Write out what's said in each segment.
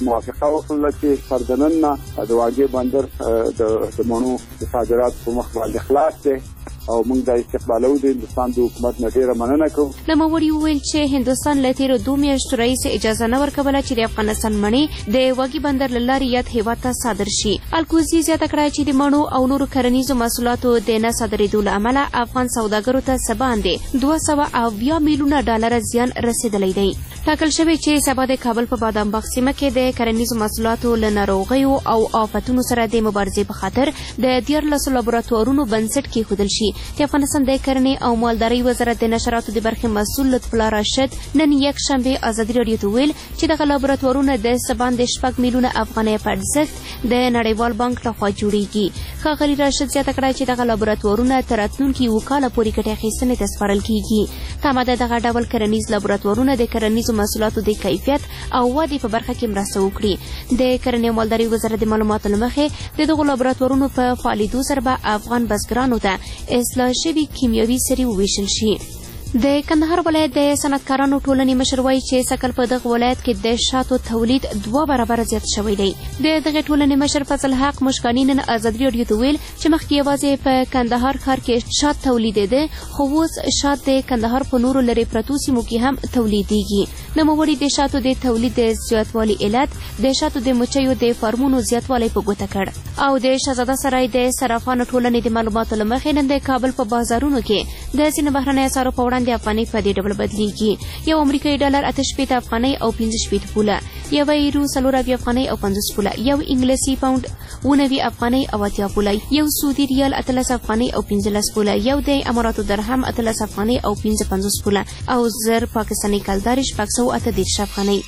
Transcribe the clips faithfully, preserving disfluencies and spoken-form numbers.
موافقه وکړه چې فردنن نه د واګې بندر د مڼو د صادرات په مخ باندې خلاص دی او موږ د استقبالو د هندوستان د حکومت نه ډیره مننه کوو. نوموړي وویل چې هندوستان له تیرو دوه میاشتو راهیسې اجازه نه ورکوله چې د افغانستان مڼې د واګې بندر له لارې یاد هېواد ته صادر شي. الکوزي زیاته کړه چې د مڼو او نورو کرنیزو محصولاتو د نه صادرېدو له امله افغان سوداګرو ته څه باندې دوه سوه اویا میلیونه ډالره زیان رسېدلی دی. ټاکل شوی چې سبا د کابل په بادام باغ سیمه کې د کرنیزو محصولاتو له ناروغیو او آفتونو سره د مبارزې په خاطر د دیارلسو لابراتوارونو بنسټ کېښودل شي. د افغانستان د کرنې او مالدارۍ وزارت د نشراتو د برخې مسؤل لطف الله راشد نن یکشنبه ازادي راډیو ته ویل چې دغه لابراتوارونه د څه باندې شپږ میلیونه افغانۍ په ارزښت د نړیوال بانک لخوا جوړیږي. ښاغلي راشد زیاته کړه چې دغه لابراتوارونه تر راتلونکي اووه کاله پورې ګټې اخیستنې ته سپارل کیږي. تمه ده دغه ډول کرنیز لابراتوارونه د کرنیزو محصولاتو د کیفیت او ودې په برخه کې مرسته وکړي. د کرنې او مالدارۍ وزارت د معلوماتو له مخې د دغو لابراتوارونو په فعالېدو سره به افغان بزګرانو ته اصلاح شوي کیمیاوي سرې وویشل شي. د کندهار ولایت د صنعتکارانو ټولنې مشر وایي چې سږ کال په دغه ولایت کې د شاتو تولید دوه برابره زیات شوی دی. د دغې ټولنې مشر فضل حق مشکاني نن ازادي راډیو ته ویل چې مخکې یوازې په کندهار ښار کې شات تولیدېده، خو اوس شات د کندهار په نورو لرې پرتو سیمو کې هم تولیدېږي. نوموړي د شاتو د تولید د زیاتوالي علت د شاتو د مچیو د فارمونو زیاتوالی په ګوته کړ. او د شهزاده سرای د صرافانو ټولنې د معلوماتو له مخې نن د کابل په بازارونو کې د ځینو بهرنیو اسعارو په وړاندې افغانۍ په دې ډول بدلیږي. یو امریکایي ډالر اته شپېته افغانۍ او پنځه شپېته پوله، یو یورو څلور اویا افغانۍ او پنځوس پوله، یو انګلیسي پاونډ اوه نوي افغانۍ او اتیا پوله، یو سعودي ریال اتلس افغانۍ او پنځلس پوله، یو د اماراتو درهم اتلس افغانۍ او پنځه پنځوس پوله او زر پاکستاني کلدارې شپږ سوه اته دېرش افغانۍ.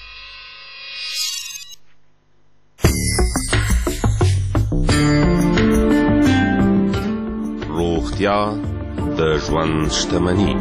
روغتیا د ژوند شتمني.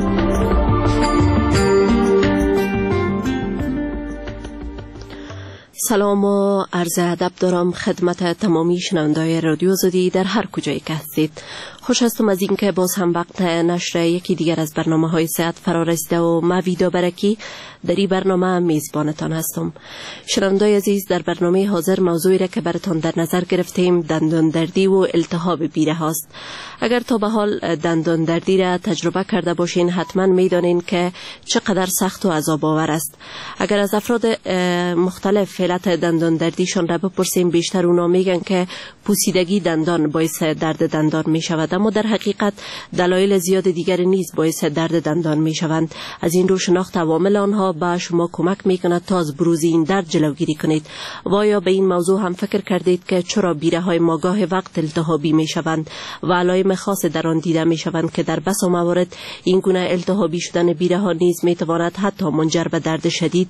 سلام و عرض ادب دارم خدمت تمامی شنونده‌های رادیو آزادی در هر کجایی که هستید. خوش هستم از اینکه باز هم وقت نشر یکی دیگر از برنامه‌های صحت فرا رسیده و من ویدا برکی در این برنامه میزبانتان هستم. شنونده‌های عزیز، در برنامه حاضر موضوعی را که براتان در نظر گرفتیم دندان دردی و التهاب بیره هاست. اگر تا به حال دندان دردی را تجربه کرده باشین حتما میدانین که چقدر سخت و عذاب آور است. اگر از افراد مختلف علت دندان دردیشان را بپرسیم بیشتر اونا میگن که پوسیدگی دندان باعث درد دندان می شود، اما در حقیقت دلایل زیاد دیگر نیز باعث درد دندان می شوند. از این رو شناخت عوامل آنها به شما کمک می کند تا از بروز این درد جلوگیری کنید. و آیا به این موضوع هم فکر کردید که چرا بیره های ما گاه وقت التهابی می شوند و علائم خاص در آن دیده می شوند که در بسا موارد این گونه التهابی شدن بیره ها نیز می تواند حتی منجر به درد شدید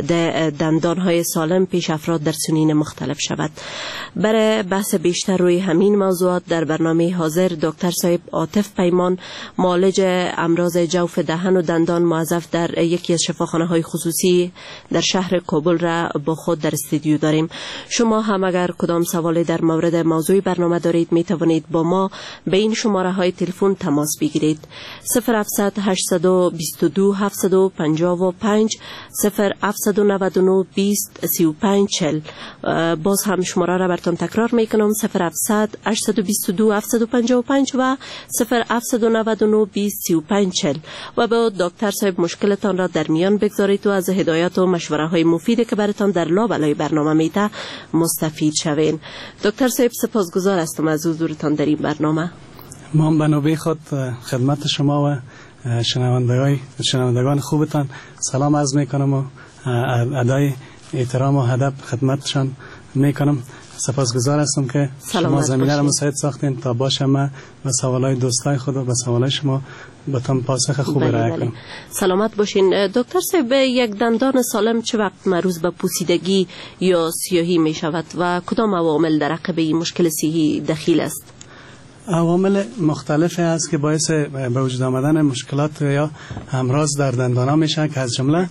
دندان های سالم پیش افراد در سنین مختلف شود. برای بحث بیشتر روی همین موضوعات در برنامه حاضر دکتر صاحب عاطف پیمان، معالج امراض جوف دهن و دندان موظف در یکی از شفاخانه های خصوصی در شهر کابل را با خود در استودیو داریم. شما هم اگر کدام سوالی در مورد موضوع برنامه دارید می توانید با ما به این شماره های تلفن تماس بگیرید: صفر هفتصد هشتصد و بیست و دو هفتصد و پنجاه و پنج، صفر هفتصد و نود و نه بیست سی و پنج چهل. باز هم شماره را براتون تکرار می کنم: صفر هفتصد هشتصد و بیست و دو هفتصد و پنجاه و پنج و صفر هفتصد و نود و نه بیست سی و پنج چهل. و با دکتر صاحب مشکلتان را در میان بگذارید و از هدایت و مشوره های مفیدی که براتون در لابلای برنامه میده مستفید شوین. دکتر صاحب سپاسگزار هستم از حضورتان در این برنامه. ما به نوبه خود خدمت شما و شنوندگان شنوندگان خوبتان سلام عرض میکنم و ادای احترام و ادب خدمتشان میکنم. سپاسگزار هستم که شما زمینه را مساعد ساختین تا باشم و به سوالای دوستای خود و به سوالای شما بتون پاسخ خوب ارائه کنم. سلامت باشین. دکتر صاحب، یک دندان سالم چه وقت معروض به پوسیدگی یا سیاهی می شود و کدام عوامل در عقب این مشکل صحی دخیل است؟ عوامل مختلفی است که باعث به وجود آمدن مشکلات یا امراض در دندان‌ها میشه که از جمله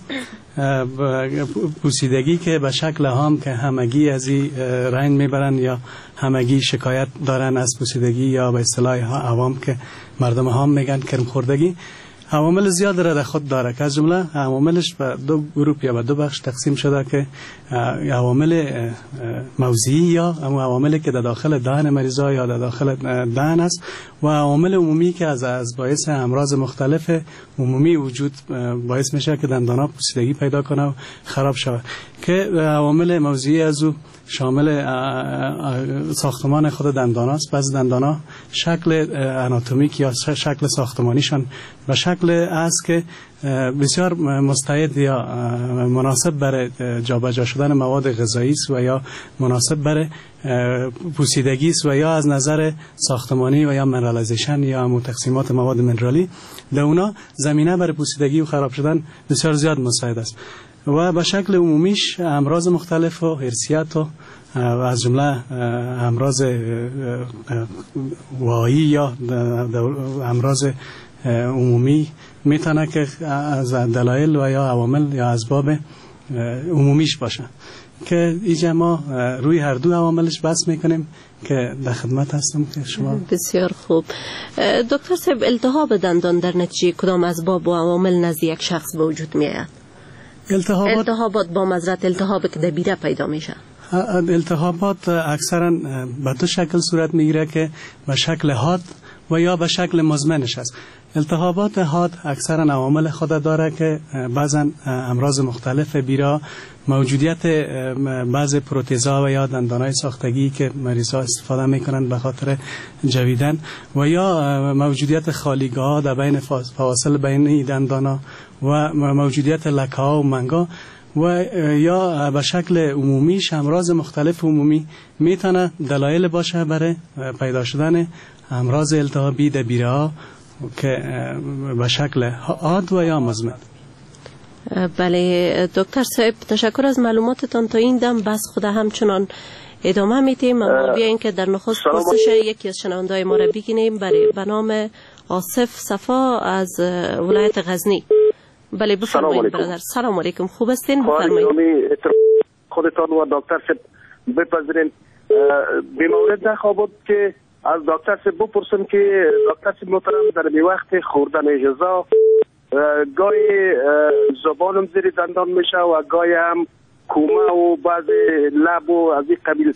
پوسیدگی که به شکل هام که همگی از این رنگ میبرن یا همگی شکایت دارن از پوسیدگی یا به اصطلاح عوام که مردم هام میگن کرم خوردگی. عوامل زیاد را در خود داره که از جمله عواملش به دو گروه یا به دو بخش تقسیم شده که عوامل موضعی یا عواملی که در داخل دهن مریضا یا در داخل دهن است و عوامل عمومی که از از باعث امراض مختلف عمومی وجود باعث میشه که دندانها پوسیدگی پیدا کنه و خراب شود که عوامل موضعی از او شامل ساختمان خود دندان است. بعضی دندان‌ها شکل آناتومیک یا شکل ساختمانیشان به شکل است که بسیار مستعد یا مناسب برای جابجا شدن مواد غذایی است و یا مناسب برای پوسیدگی است و یا از نظر ساختمانی و یا منرالایزیشن یا همون تقسیمات مواد منرالی در اونا زمینه برای پوسیدگی و خراب شدن بسیار زیاد مستعد است. و به شکل عمومیش امراض مختلف و ارثیات و از جمله امراض واهی یا امراض عمومی میتونه که از دلایل و یا عوامل یا اسباب عمومیش باشه که اینجا ما روی هر دو عواملش بحث میکنیم که در خدمت هستم که شما. بسیار خوب. دکتر صاحب، التهاب دندان در نتیجه کدام اسباب و عوامل نزد یک شخص به وجود میاد؟ التهابات التهابات با مزرعه التهابی که در بیره پیدا میشه. التهابات اکثرا به دو شکل صورت میگیره که به شکل حاد و یا به شکل مزمنش است. التهابات حاد اکثرا عوامل خود داره که بعضا امراض مختلف بیرا، موجودیت بعض پروتزها و یا دندانهای ساختگی که مریضا استفاده میکنند به خاطر جویدن و یا موجودیت خالیگاه در بین فواصل بین دندانا و موجودیت لکه‌ها و منگا و یا به شکل عمومی امراض مختلف عمومی میتونه دلایل باشه برای پیدا شدن امراض التهابی در بیره ها که به شکل عاد و یا مزمن. بله دکتر صاحب، تشکر از معلوماتتان. تا این دم بس خود همچنان ادامه میتیم، اما بیاین که در نخست پرسش یکی از شنونده‌های ما را بگیریم برای به نام آصف صفا از ولایت غزنی. بله بفرمایید برادر. سلام علیکم، خوب هستین؟ بفرمایید. خودتان و دکتر صاحب بپذیرین به مورد ده بود که از دکتر صاحب بپرسم که دکتر صاحب محترم در می وقت خوردن غذا گاهی زبانم زیر دندان میشه و گاهی هم کومه و بعض لب و از این قبیل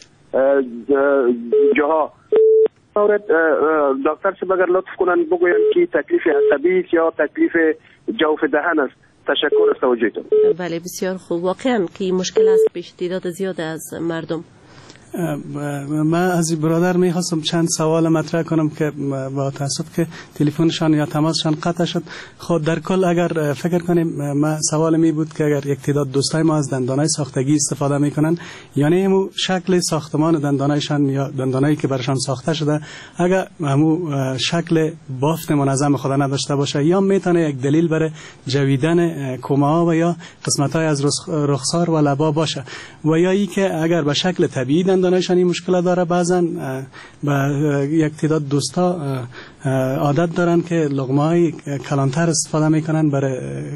جاها. مورد دکتر صاحب اگر لطف کنن بگوین که تکلیف عصبی است یا تکلیف جوف دهن است. تشکر از توجهتون. بله بسیار خوب. واقعا که مشکل است پیش تعداد زیاد از مردم. من از برادر میخواستم چند سوال مطرح کنم که با تاسف که تلفنشان یا تماسشان قطع شد. خود در کل اگر فکر کنیم، من سوال می بود که اگر یک تعداد دوستای ما از دندانای ساختگی استفاده میکنن، یعنی همو شکل ساختمان دندانایشان یا دندانایی که برشان ساخته شده اگر همو شکل بافت منظم خود نداشته باشه، یا میتونه یک دلیل برای جویدن کومه ها و یا قسمت های از رخسار و لبا باشه، و یا ای که اگر به شکل طبیعی دندانایشان این مشکل داره، بعضا با یک تعداد دوستا عادت دارن که لقمه‌های کلانتر استفاده میکنن برای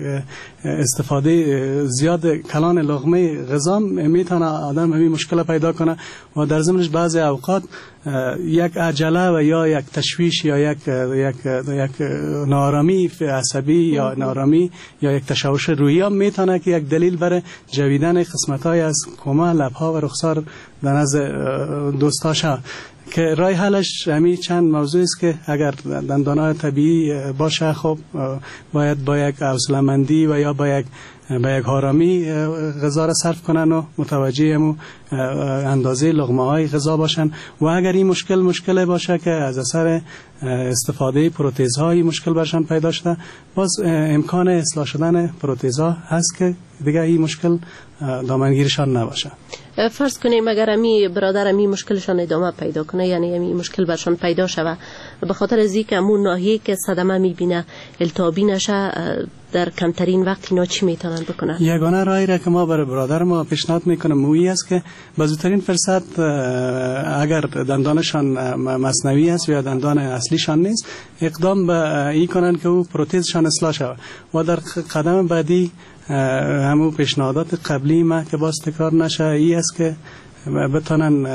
استفاده زیاد کلان لقمه غذا میتونه آدم همین مشکل پیدا کنه و در ضمنش بعضی اوقات یک عجله و یا یک تشویش یا یک یک یک نارامی عصبی یا نارامی یا یک تشوش روحی هم میتونه که یک دلیل برای جویدن قسمت‌های از کومه، لب‌ها و رخسار در نزد دوستاشا، که رای حلش همین چند موضوع است که اگر دندان‌های طبیعی باشه خب باید با یک حوصله‌مندی و یا با یک با یک آرامی غذا را صرف کنن و متوجه همو اندازه لقمه‌های غذا باشن، و اگر این مشکل مشکل باشه که از اثر استفاده پروتزهای مشکل برشان پیدا شده، باز امکان اصلاح شدن پروتزها هست که دیگه این مشکل دامنگیرشان نباشه. فرض کنیم اگر امی برادر امی مشکلشان ادامه پیدا کنه، یعنی امی مشکل برشان پیدا شوه به خاطر از اینکه امون ناحیه که صدمه میبینه التهابی نشه، در کمترین وقت اینا چی میتونن بکنن؟ یگانه راهی را که ما برای برادر ما پیشنهاد میکنم مویی است که به زودترین فرصت اگر دندانشان مصنوعی است یا دندان اصلیشان نیست، اقدام به این کنن که او پروتزشان اصلاح شود، و در قدم بعدی همون پیشنهادات قبلی ما که باز تکرار نشه ای است که بتونن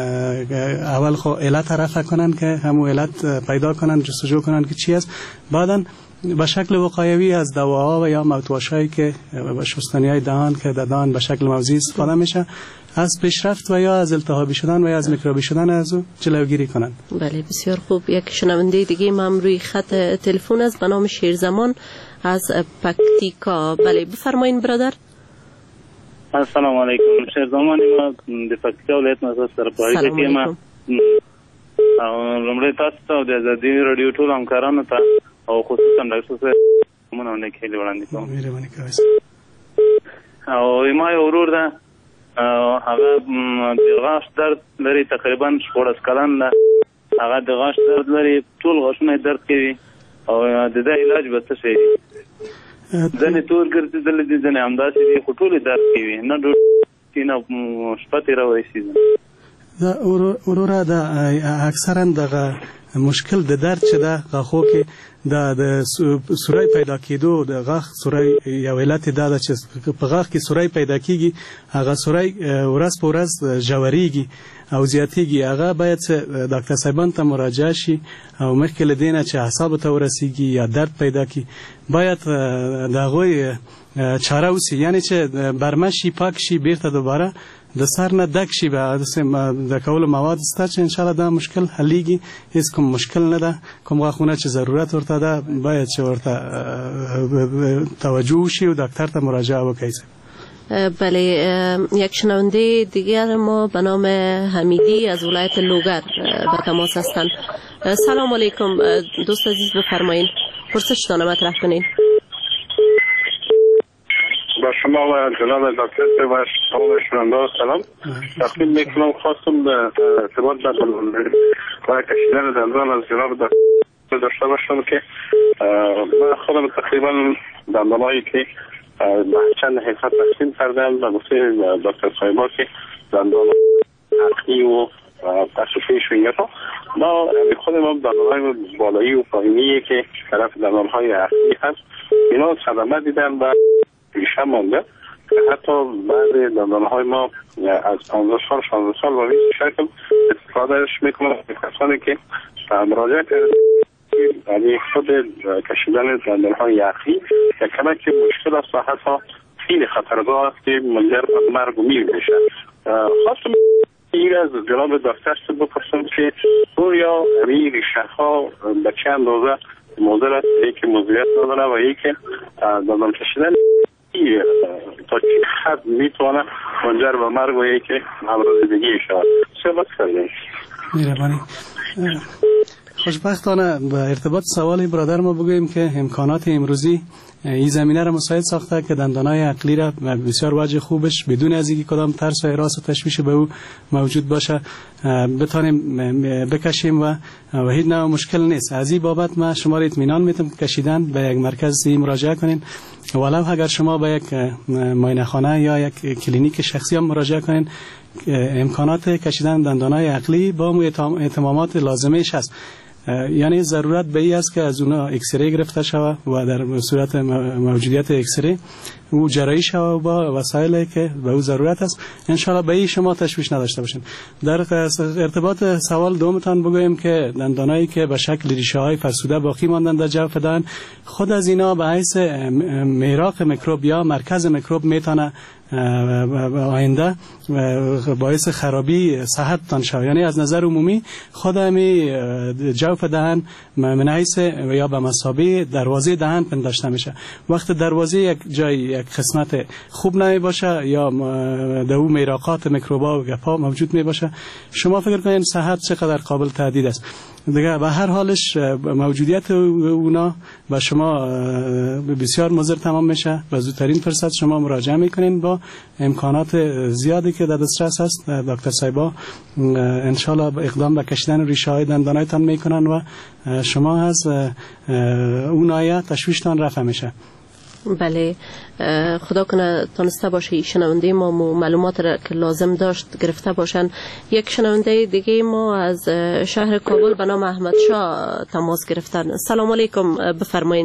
اول خو علت رفع کنن که همون علت پیدا کنن، جستجو کنن که چی است، بعدن به شکل وقایوی از دواها و یا ماوتواشایی که شستنی های دهان که در دهان به شکل موضعی استفاده میشه از پیشرفت و یا از التهابی شدن و یا از میکروبی شدن از او جلوگیری کنند. بله بسیار خوب. یک شنونده دیگه ما هم روی خط تلفن است به نام شیرزمان از پکتیکا. بله بفرمایید برادر. السلام علیکم. شیرزمان ما د پکتیکا ولایت نه سرپرایي کې ما لومړی تاسو ته د ازادي رادیو ټول همکارانو ته او خصوصا ډاکټر صاحب مونږ نه کېږي وړاندې کوم. مهرباني کوئ. او ما یو ورور ده هغه د غاښ درد لري تقریبا شپږ کلن ده. هغه د غاښ درد لري ټول غاښونه درد کوي او د دې علاج به څه شي؟ ځنې تور ګرځېدلې دي ځنې همداسې دي خو ټولې درد کوي نه ډوډۍ نه شپه تېروی شي. دا وروره دا اکثرا دغه مشکل د درد چې ده غاښو کې د سوری پیدا کېدو د غاښ سوری یو علت دا ده چې په غاښ کې سوری پیدا کېږي. هغه سوری ورځ په ورځ ژورېږي او زیاتېږي. هغه باید ډاکټر صاحبان ته مراجعه شي او مخکې له دې نه چې اعصابو ته ورسېږي یا درد پیدا کړي باید د هغوی چاره وسي، یعنی چې برمه شي پاک شي بیرته دوباره د سر نه ډک شي به د کولو مواد سته چې انشاءالله دا مشکل حلیږي. هیڅ کوم مشکل نه ده. کوم غاښونه چې ضرورت ورته ده باید چې ورته توجه وشي و دکتر ته مراجعه وکړي. بله یک شنونده دیگر ما به نام حمیدی از ولایت لوگر به تماس هستند. سلام علیکم دوست عزیز بفرمایید پرسشتان مطرح کنین. با شما و جناب دکتر و تمام شنوندگان سلام. تقدیم میکنم خواستم به ارتباط با کشیدن دندان از جناب دکتر داشته باشم که من خودم تقریبا دندانهایی که چند حیثیت تقسیم کردم و گفته دکتر صاحبا که دندان حقی و تشریفی شوینگت ها ما خودم هم دندانهای بالایی و پایینی که طرف دندانهای حقی هست اینا صدمه دیدن و ریشه مانده که حتی بعضی دندانهای ما از پانزده سال شانزده سال با این شکل استفادهش میکنم کسانی که مراجعه کرده یعنی خود کشیدن دندانهای یخی که کمک مشکل است و حتی خیلی خطرناک است که منجر به مرگ و میر میشه. خواستم این از جناب دکتر سے بپرسم که یا این ریشه ها به چه اندازه مضر است، یکی مضریت نداره و یکی دندان کشیدن تا چه حد میتونه منجر به مرگ و یکی امراض دیگه شود. صحبت کردیم. مهربانی. خوشبختانه به ارتباط سوال برادر ما بگوییم که امکانات امروزی این زمینه را مساعد ساخته که دندانهای عقلی را بسیار وجه خوبش بدون از اینکه کدام ترس و هراس و تشویش به او موجود باشه بتانیم بکشیم و و هیچ نوع مشکل نیست. از این بابت ما شما را اطمینان میتونم کشیدن به یک مرکز مراجعه کنین ولو اگر شما به یک معاینه خانه یا یک کلینیک شخصی هم مراجعه کنین امکانات کشیدن دندانهای عقلی با اهتمامات لازمش هست. یعنی ضرورت به این است که از اونا اکسری گرفته شود و در صورت موجودیت اکسری او جراحی شود با وسایلی که به او ضرورت است. انشالله به این شما تشویش نداشته باشین. در ارتباط سوال دومتان بگویم که دندانایی که به شکل ریشه های فرسوده باقی ماندن در جوف دهن خود از اینا به حیث میراق میکروب یا مرکز میکروب میتونه آینده باعث خرابی صحتتان شود. یعنی از نظر عمومی خود همی جوف دهن من حیث یا به مثابه دروازه دهن پنداشته میشه. وقت دروازه یک جای یک قسمت خوب نمی باشه یا در او میراقات میکروبا و گپا موجود می باشه شما فکر کنید صحت چقدر قابل تهدید است. دیگه به هر حالش موجودیت اونا به شما بسیار مضر تمام میشه و زودترین فرصت شما مراجعه میکنین با امکانات زیادی که در دسترس است. دکتر صاحبا انشالله اقدام به کشیدن ریشه های دندانایتان میکنن و شما از اون آیه تشویشتان رفع میشه. بله خدا کنه تانسته باشه شنونده ما معلومات را که لازم داشت گرفته باشن. یک شنونده دیگه ما از شهر کابل به نام احمد شاه تماس گرفتن. سلام علیکم بفرمایین.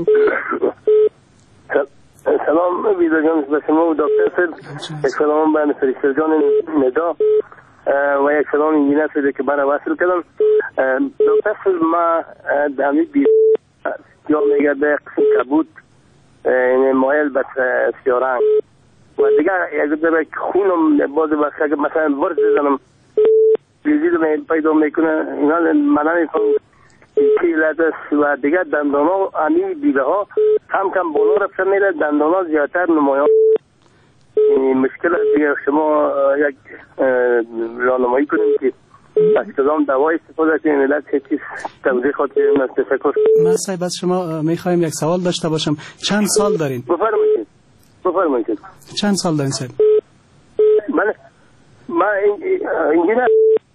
سلام ویدا جان به شما و دکتر صاحب. یک سلام به فرشته جان ندا و یک سلام انجینر صاحب که من وصل کردم. دکتر صاحب ما دمی بی یا میگرده قسم کبود مایل به سیارنگ و دیگه یک ذره خونم باز بخشه که مثلا ورد زنم بیزید پیدا میکنه اینا من نمیفهم که علت است و دیگه دندانا امی دیده ها هم کم بالا رفته میره دندانا زیادتر نمایان مشکل دیگه شما یک راهنمایی کنیم که از کدام دوای استفاده کنیم علت چه چیز توضیح خواهد کنیم از تفکر من صاحب از شما میخوایم یک سوال داشته باشم چند سال دارین؟ بفرمایید بفرمایید چند سال دارین صاحب؟ من من انجینر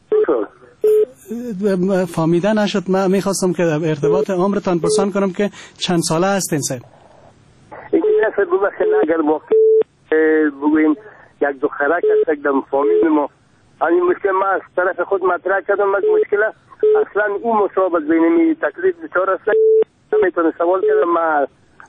فهمیده نشد. من میخواستم که ارتباط عمرتان پرسان کنم که چند ساله هستین صاحب؟ انجینر صاحب ببخشید اگر واقعا بگویم یک دخترک هست یک دم فامیل ما این مشکل ما از طرف خود مطرح کردم از مشکل اصلا اون مصابت بینمی تکلیف دچار است نمیتونه سوال کردم ما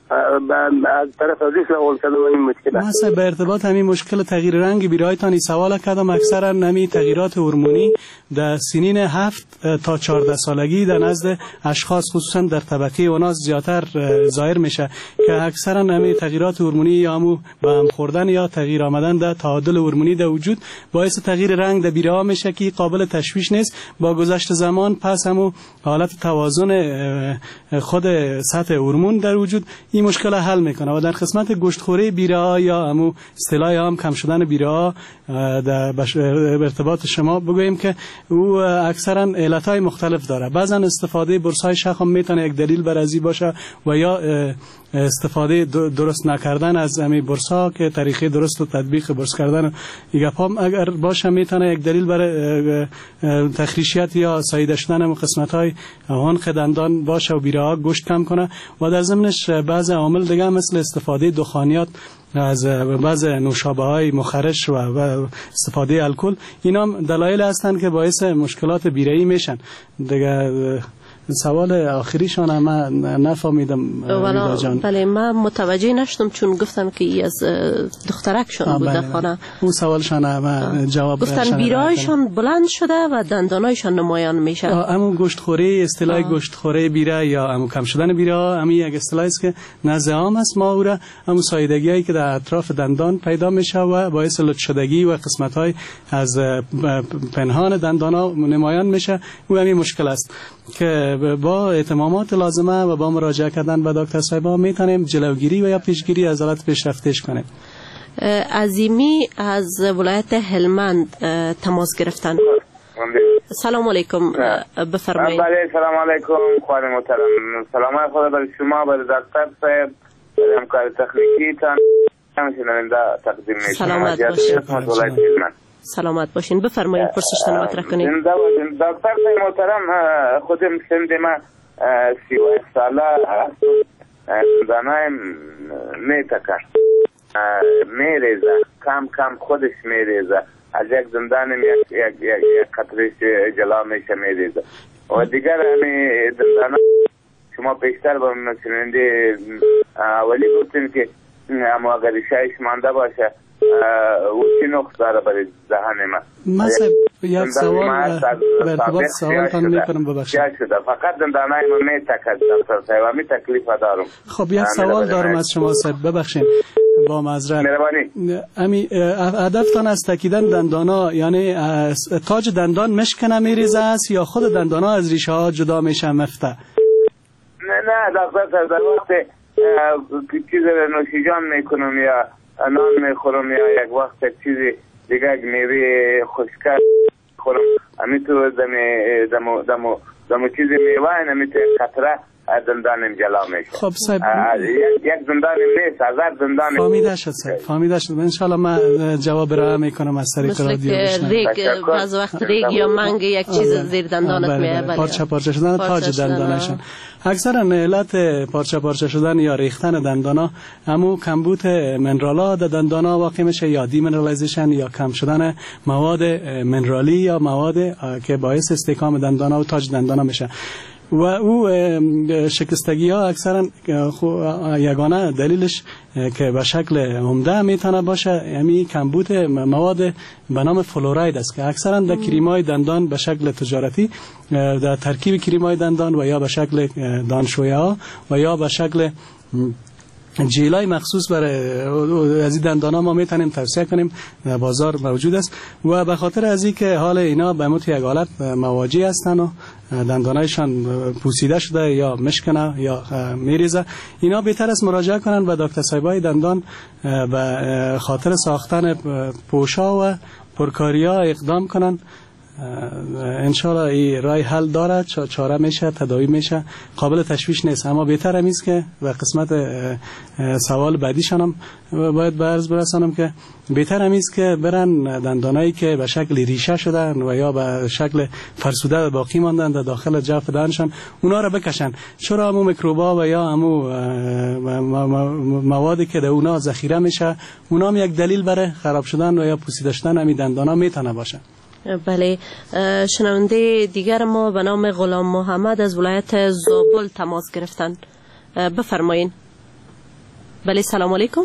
از طرف عزیز سوال کردم این مشکل ما صاحب به ارتباط همین مشکل تغییر رنگ بیرایتان سوال کردم اکثرا نمی تغییرات هورمونی در سنین هفت تا چهارده سالگی در نزد اشخاص خصوصا در طبقه اوناس زیادتر ظاهر میشه که اکثرا همین تغییرات هورمونی یا همو به هم خوردن یا تغییر آمدن در تعادل هورمونی در وجود باعث تغییر رنگ در بیراه میشه که قابل تشویش نیست. با گذشت زمان پس همو حالت توازن خود سطح هورمون در وجود این مشکل حل میکنه و در قسمت گوشتخوری بیراه یا همو اصطلاح عام کم شدن بیراه در ارتباط شما بگوییم که او اکثرا علتهای مختلف داره. بعضا استفاده برس‌های شخم میتونه یک دلیل بر ازی باشه و یا استفاده درست نکردن از همین برس‌ها که طریقه درست و تطبیق برس کردن گپام اگر باشه میتونه یک دلیل برای تخریشیت یا ساییده شدن قسمت‌های عنق دندان باشه و بیراه گوشت کم کنه و در ضمنش بعض عوامل دیگه مثل استفاده دخانیات از بعض نوشابه‌های مخرش و استفاده الکل اینا دلایل هستند که باعث مشکلات بیرایی میشن دیگه. سوال آخریشان من نفهمیدم ویدا جان. بله من متوجه نشدم چون گفتن که ای از دخترکشان بود در خانه. اون سوالشان من جواب گفتن بیرایشان بلند شده و دندانایشان نمایان میشه. همون گوشتخوری اصطلاح گوشتخوری بیره یا همون کم شدن بیره همین یک اصطلاحی است که نزد عام است ما او را همون ساییدگیایی که در اطراف دندان پیدا میشه و باعث لط شدگی و قسمت‌های از پنهان دندانا نمایان میشه و همین مشکل است که با اهتمامات لازمه و با مراجعه کردن به دکتر صاحبا میتونیم جلوگیری و یا پیشگیری از حالت پیشرفتش کنیم. عظیمی از ولایت هلمند تماس گرفتن. سلام علیکم بفرمایید. بله سلام علیکم خواهر محترم. سلام خدا بر شما بر دکتر صاحب بر همکار تکنیکی تان همچنین تقدیم میشم. سلامت باشید. سلامت باشین بفرمایید پرسشتان مطرح کنید. دکتر صاحب محترم خودم سند ما سی و یک ساله هست دندانایم میتکن میریزه کم کم خودش میریزه از یک دندانم یک یک یک قطرش جلا میشه میریزه و دیگر همی دندانا شما پیشتر با مسئلنده اولی گفتیم که اما اگر شایش مانده باشه و چی نقص داره برای ذهن ما. من یک سوال به ارتباط سوالتان میکنم ببخشید. فقط دندانای من میتکد دکتر صاحب همی تکلیف دارم. خب یک سوال دارم از شما صاحب ببخشید با معذرت. مهربانی. امی هدفتان از تکیدن دندانا یعنی تاج دندان مشکنه میریزه است یا خود دندانا از ریشه ها جدا میشه مفته؟ نه نه دکتر صاحب در وقت چیز نوشیجان میکنم یا نان میخورم یا یک وقت چیزی دیگه میوه خشکه خورم امیتو دمی دمو دمو دمو چیزی میوه نمیتو قطره دندانم جلا میشه. خب صاحب یک دندانم نیست هزار دندانم فهمیده شد صاحب فهمیده شد. انشالله من جواب را میکنم از طریق رادیو بشنوم. ریگ بعض وقت ریگ یا منگ یک چیز زیر دندانت میه پارچه پارچه شدن تاج دندانشون. اکثرا علت پارچه پارچه شدن یا ریختن دندانا همو کمبود منرالا در دندانا واقع میشه یا دیمنرالایزیشن یا کم شدن مواد منرالی یا مواد که باعث استحکام دندانا و تاج دندانا میشه. و او شکستگی ها اکثرا یگانه دلیلش که به شکل عمده میتونه باشه یعنی کمبود مواد به نام فلوراید است که اکثرا در کریمای دندان به شکل تجارتی در ترکیب کریمای دندان و یا به شکل دانشویه ها و یا به شکل جیلای مخصوص برای از این دندان ها ما میتونیم توصیه کنیم در بازار موجود است و به خاطر از این که حال اینا به مت یک حالت مواجه هستن و دندانایشان پوسیده شده یا مشکنه یا میریزه اینا بهتر است مراجعه کنن به دکتر صاحبای دندان به خاطر ساختن پوشا و پرکاریا اقدام کنن. انشالله این رای حل داره چاره میشه تداوی میشه قابل تشویش نیست اما بهتر هم است که به قسمت سوال بعدیشان هم باید به عرض برسانم که بهتر هم است که برن دندانایی که به شکل ریشه شدن و یا به شکل فرسوده باقی ماندن در داخل جوف دهنشان اونا را بکشن چرا همو میکروبا و یا همو موادی که در اونا ذخیره میشه اونا هم یک دلیل برای خراب شدن و یا پوسیده شدن همین دندانا میتونه باشه. بله شنونده دیگر ما به نام غلام محمد از ولایت زابل تماس گرفتن. بفرمایین. بله سلام علیکم.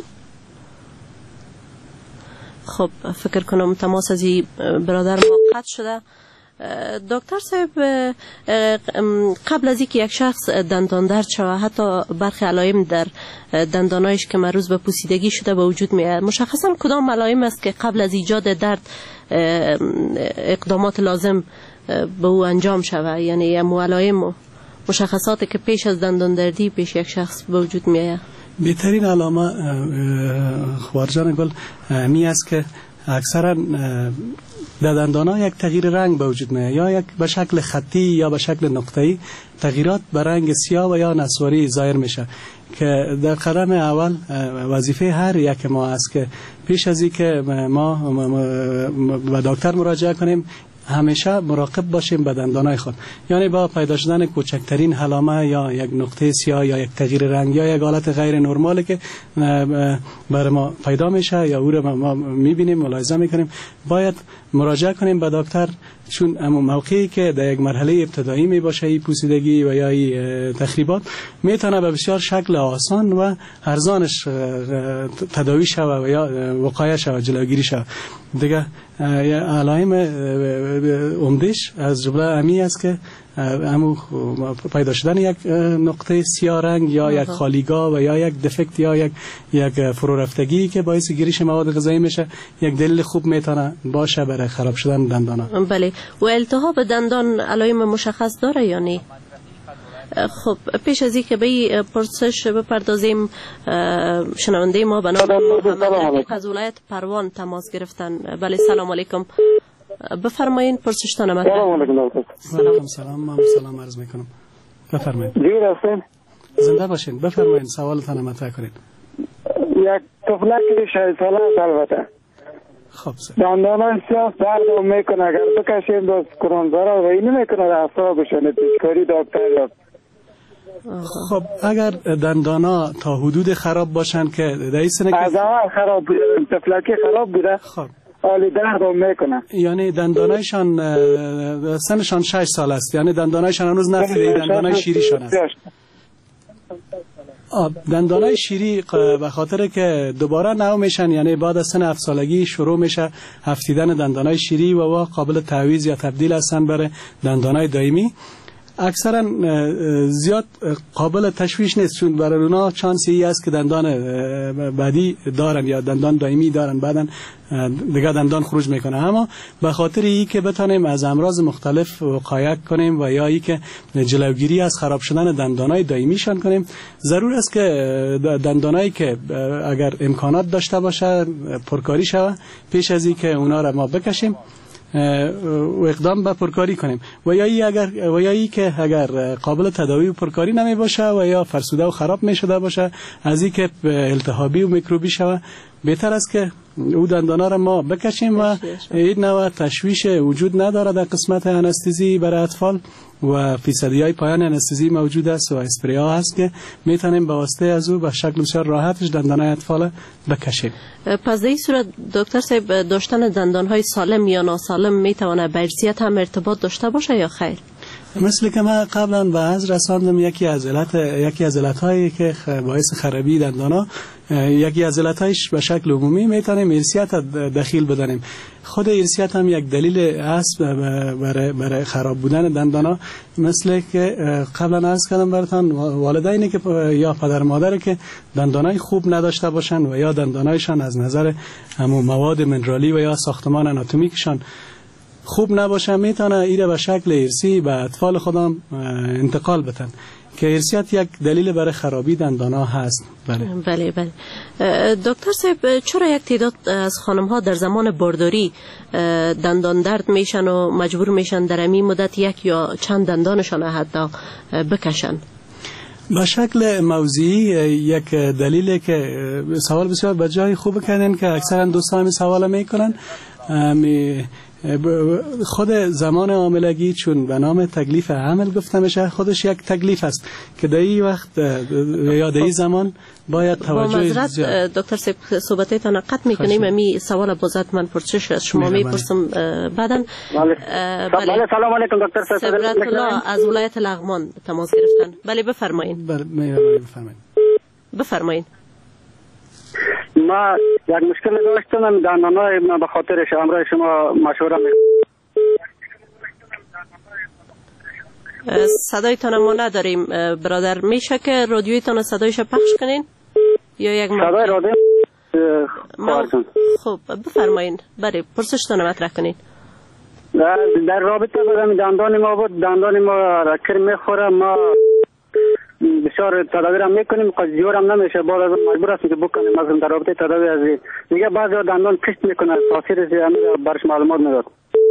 خب فکر کنم تماس از برادر ما قطع شده. دکتر صاحب قبل از اینکه یک شخص دندان درد شود حتی برخی علائم در دندانایش که مربوط به پوسیدگی شده به وجود میاد مشخصا کدام علائم است که قبل از ایجاد درد اقدامات لازم به او انجام شود یعنی علائم و مشخصاتی که پیش از دندان دردی پیش یک شخص به وجود میاد؟ بهترین علامه خوارجان گل می است که اکثرا در دندان‌ها یک تغییر رنگ به وجود میاد یا یک به شکل خطی یا به شکل نقطه‌ای تغییرات به رنگ سیاه و یا نسواری ظاهر میشه که در قدم اول وظیفه هر یک ما است که پیش از اینکه ما به دکتر مراجعه کنیم همیشه مراقب باشیم به دندانای خود یعنی با پیدا شدن کوچکترین علامه یا یک نقطه سیاه یا یک تغییر رنگ یا یک حالت غیر نرمالی که برای ما پیدا میشه یا او رو ما میبینیم ملاحظه میکنیم باید مراجعه کنیم به دکتر چون اما موقعی که در یک مرحله ابتدایی می باشه این پوسیدگی و یا این تخریبات میتونه به بسیار شکل آسان و ارزانش تداوی شود و یا وقایع شود جلوگیری شود دیگه علائم عمدش از جمله امی است که همو پیدا شدن یک نقطه سیاه رنگ یا یک خالیگاه و یا یک دفکت یا یک یک فرورفتگی که باعث گیریش مواد غذایی میشه یک دلیل خوب میتونه باشه برای خراب شدن دندان. بله و التهاب دندان علائم مشخص داره یا نه؟ خب پیش از اینکه به پرسش بپردازیم شنونده ما به نام محمد از ولایت پروان تماس گرفتن. بله سلام علیکم بفرمایین پرسشتان مطرح. سلام علیکم. سلام سلام من سلام عرض میکنم بفرمایید. جور هستین؟ زنده باشین بفرمایید سوالتان مطرح کنید. یک طفلک شش ساله است البته. خب سر دندانش سیاه درد میکنه اگر بکشیم باز کرونزارا و اینو میکنه اعصابشون پیشکاری دکتر یاد. خب اگر دندانا تا حدود خراب باشن که رئیسنه که از اول خراب بوده طفلکی خراب بوده خب حالی درد میکنه یعنی دندانایشان سنشان شش سال است یعنی دندانایشان هنوز نفیده دندانای شیریشان است دندانای شیری به خاطر که دوباره نو میشن یعنی بعد از سن هفت سالگی شروع میشه هفتیدن دندانای شیری و وا قابل تعویض یا تبدیل هستن برای دندانای دائمی اکثرا زیاد قابل تشویش نیست چون برای اونا چانسی است که دندان بعدی دارن یا دندان دائمی دارن بعداً دیگه دندان خروج میکنه اما به خاطر ای که بتونیم از امراض مختلف وقایه کنیم و یا ای که جلوگیری از خراب شدن دندانای دائمیشان کنیم ضرور است که دندانایی که اگر امکانات داشته باشه پرکاری شود پیش از ای که اونا را ما بکشیم و اقدام به پرکاری کنیم و یا ای اگر و یا ای که اگر قابل تداوی و پرکاری نمی باشه و یا فرسوده و خراب می شده باشه از این که التهابی و میکروبی شود بهتر است که او دندانا را ما بکشیم و این نوع تشویش وجود نداره در قسمت انستزی برای اطفال و فیصدی های پایان انستزی موجود است و اسپری ها هست که میتونیم به واسطه از او به شکل بسیار راحتش دندانای اطفال بکشیم. پس در این صورت دکتر صاحب داشتن دندان های سالم یا ناسالم میتونه به ارثیت هم ارتباط داشته باشه یا خیر؟ مثل که من قبلا به از رساندم یکی از علت یکی از علتایی که باعث خرابی دندانا، یکی از علتایش به شکل عمومی میتونیم ارثیات دخیل بدانیم. خود ارثیات هم یک دلیل است برای برای خراب بودن دندانا. مثل که قبلا عرض کردم براتون، والدینی که یا پدر مادر که دندانای خوب نداشته باشن و یا دندانایشان از نظر همون مواد منرالی و یا ساختمان آناتومیکشان خوب نباشه، میتونه ایره به شکل ارثی به اطفال خودم انتقال بدن که ارثیات یک دلیل برای خرابی دندانا هست. بله بله بله. دکتر صاحب، چرا یک تعداد از خانم ها در زمان بارداری دندان درد میشن و مجبور میشن در این مدت یک یا چند دندانشان حتی بکشن؟ به شکل موضوعی یک دلیلی که سوال بسیار به جای خوب کردن که اکثرا دوستان می سوال میکنن، می خود زمان حاملگی چون به نام تکلیف حمل گفته میشه، خودش یک تکلیف است که در این وقت یا در این زمان باید توجه با معذرت دکتر صاحب صحبتتان قطع میکنیم. امی سوال بازات من پرسش از شما میپرسم بعداً. بله بله. سلام علیکم دکتر صاحب. سبرت الله از ولایت لغمان تماس گرفتن. بله بفرمایید. بله بفرمایید. بفرمایید. ما یک مشکل داشتم دندانای من، به خاطرش امروز شما مشوره میکنم. صدایتان ما نداریم برادر، میشه که رادیویتان صدایش پخش کنین یا یک صدای رادیو خب خب بفرمایید. بله پرسشتان مطرح کنین. در رابطه با دندان ما بود، دندان ما رکر میخوره، ما بسیار تداوی را میکنیم، قضیه هم نمیشه، بعد از مجبور هستیم که بکنیم. از در رابطه تداوی از دیگه بعضی دندان کشت میکنه، تاثیر همین برش معلومات میداد.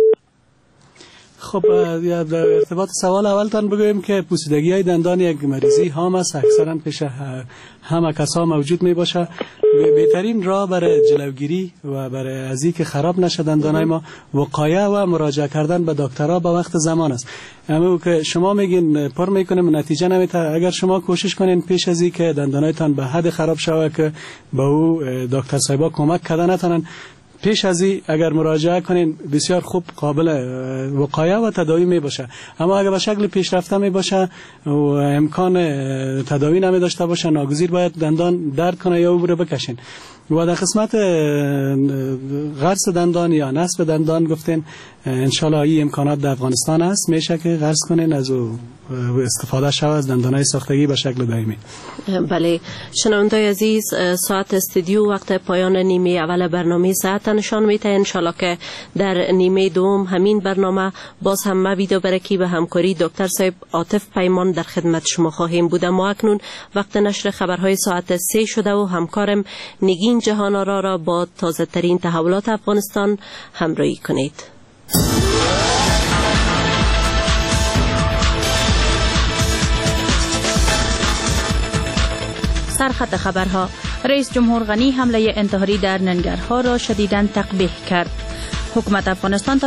خب در ارتباط سوال اولتان بگویم که پوسیدگی های دندان یک مریضی هام است، اکثرا پیش همه کسا موجود می باشه. بهترین راه برای جلوگیری و برای از اینکه خراب نشه دندانای ما وقایه و مراجعه کردن به دکترها به وقت زمان است. اما که شما میگین پر میکنیم نتیجه نمیده، اگر شما کوشش کنین پیش از اینکه دندانایتان به حد خراب شوه که به او دکتر صاحبا کمک کردن نتونن، پیش از این اگر مراجعه کنین بسیار خوب قابل وقایه و تداوی می باشه. اما اگر به شکل پیشرفته می باشه و امکان تداوی نمی داشته باشه، ناگزیر باید دندان درد کنه یا او رو بکشین. و در قسمت غرس دندان یا نصب دندان گفتین انشالله این امکانات در افغانستان هست، میشه که غرس کنین از او استفاده شود از دندانهای ساختگی به شکل دائمی. بله شنوندای عزیز، ساعت استودیو وقت پایان نیمه اول برنامه ساعت نشان میده. انشالله که در نیمه دوم همین برنامه باز هم موید و برکی به همکاری دکتر صاحب عاطف پیمان در خدمت شما خواهیم بود. ما اکنون وقت نشر خبرهای ساعت سه شده و همکارم نگین جهان آرا را با تازه ترین تحولات افغانستان همراهی کنید. سرخط خبرها: رئیس جمهور غنی حمله انتحاری در ننگرهار را شدیداً تقبیح کرد. حکومت افغانستان